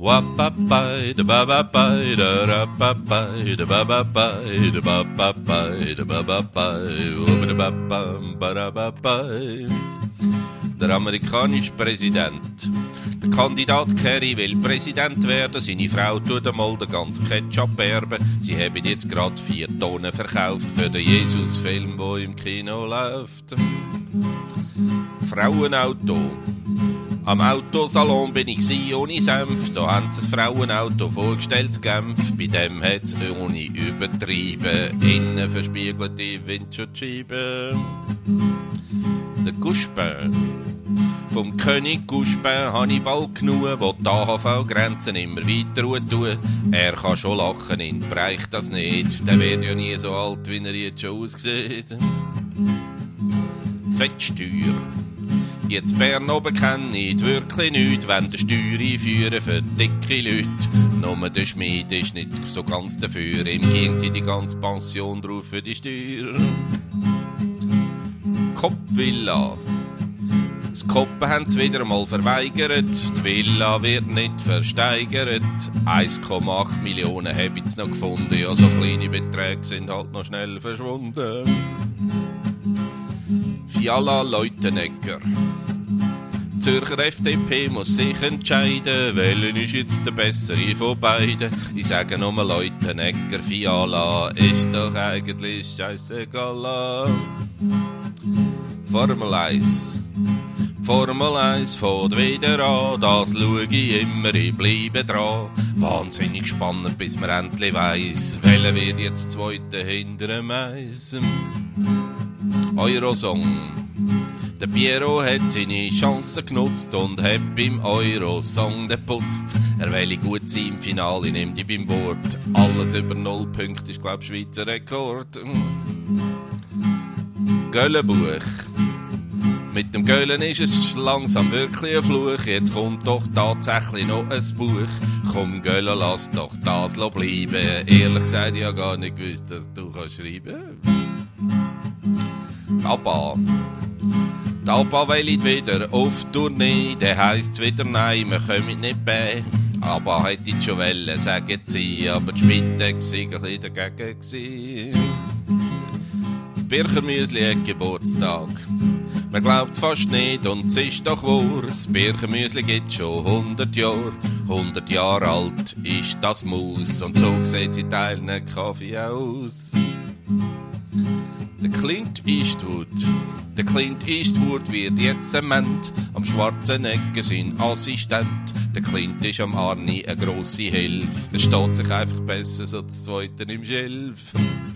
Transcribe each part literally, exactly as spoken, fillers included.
Wapapai, da babapai, da rapapai, da babapai, da babapai, da babapai, wabadababam, badababai. Der amerikanische Präsident. Der Kandidat Kerry will Präsident werden. Seine Frau tut einmal den ganzen Ketchup erben. Sie haben jetzt gerade vier Tonnen verkauft für den Jesus-Film, der im Kino läuft. Frauenauto. Am Autosalon bin ich gsi, ohne Senf. Da haben sie ein Frauenauto vorgestellt, Genf. Bei dem hat es ohne übertrieben innen verspiegelte Windschutzscheiben. Der Guspin. Vom König Guspin habe ich bald genug, wo die A H V-Grenzen immer weiter tun. Er kann schon lachen, ihn bereicht das nicht. Der wird ja nie so alt, wie er jetzt schon aussieht. Fettsteuer. Jetzt Bern oben kenne ich wirklich nichts, wenn der Steuer einführen für dicke Leute. Nur der Schmied ist nicht so ganz dafür, ihm ging die ganze Pension drauf für die Steuer. Kopfvilla. Das Koppen haben sie wieder einmal verweigert, die Villa wird nicht versteigert. eins Komma acht Millionen habe ich noch gefunden, ja so kleine Beträge sind halt noch schnell verschwunden. Fiala Leutenegger. Die Zürcher F D P muss sich entscheiden, welchen ist jetzt der bessere von beiden. Ich sage nur Leutenegger, Fiala ist doch eigentlich scheissegal. Formel eins. Formel eins fährt wieder an, das schaue ich immer, ich bleibe dran. Wahnsinnig spannend, bis man endlich weiss, welcher wird jetzt Zweiter hinter dem Eis. Eurosong. Der Piero hat seine Chance genutzt und hat beim Eurosong geputzt. Er will gut sein im Finale, ich nehm dich beim Wort. Alles über null Punkte ist, glaub ich, Schweizer Rekord. Göllenbuch. Mit dem Göllen ist es langsam wirklich ein Fluch. Jetzt kommt doch tatsächlich noch ein Buch. Komm Göllen, lass doch das bleiben. Ehrlich gesagt, ich habe gar nicht gewusst, dass du kannst schreiben. Abba. Die Abba will wieder auf Tournee. Der heisst wieder nein, wir kommen nicht bei. Abba hätte ich schon wollen, sagen sie, aber die Spitex war ein bisschen dagegen gewesen. Das Birchermüsli hat Geburtstag. Man glaubt's fast nicht und es ist doch wahr. Das Birchermüsli gibt schon hundert Jahre. hundert Jahre alt ist das Maus und so sieht sie teilen Kaffee aus. Der Clint Eastwood. Der Clint Eastwood wird jetzt Zement. Am Schwarzenegger sein Assistent. Der Clint ist am Arni eine grosse Hilfe. Er steht sich einfach besser so zu zweiten im Schilf.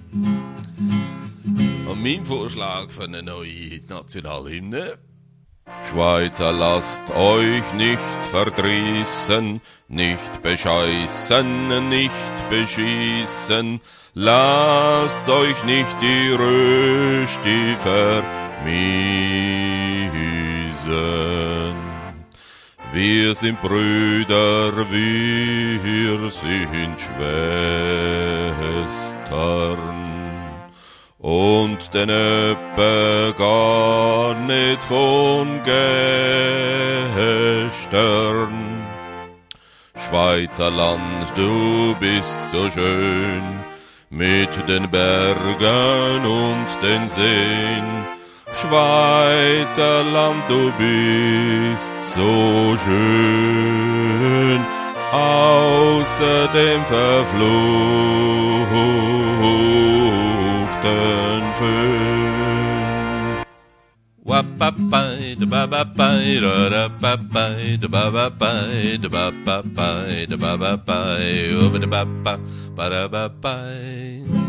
Und mein Vorschlag für eine neue Nationalhymne. Schweizer, lasst euch nicht verdrießen, nicht bescheißen, nicht beschießen. Lasst euch nicht die Rösti vermiesen. Wir sind Brüder, wir sind Schwestern. Und den Öppe gar nicht von gestern. Schweizer Land, du bist so schön, mit den Bergen und den Seen. Schweizer Land, du bist so schön, außer dem verfluchten Föhn. Wapapai, da babapai, da da babai, da babapai, da babapai, da babapai, da babapai, da babapai.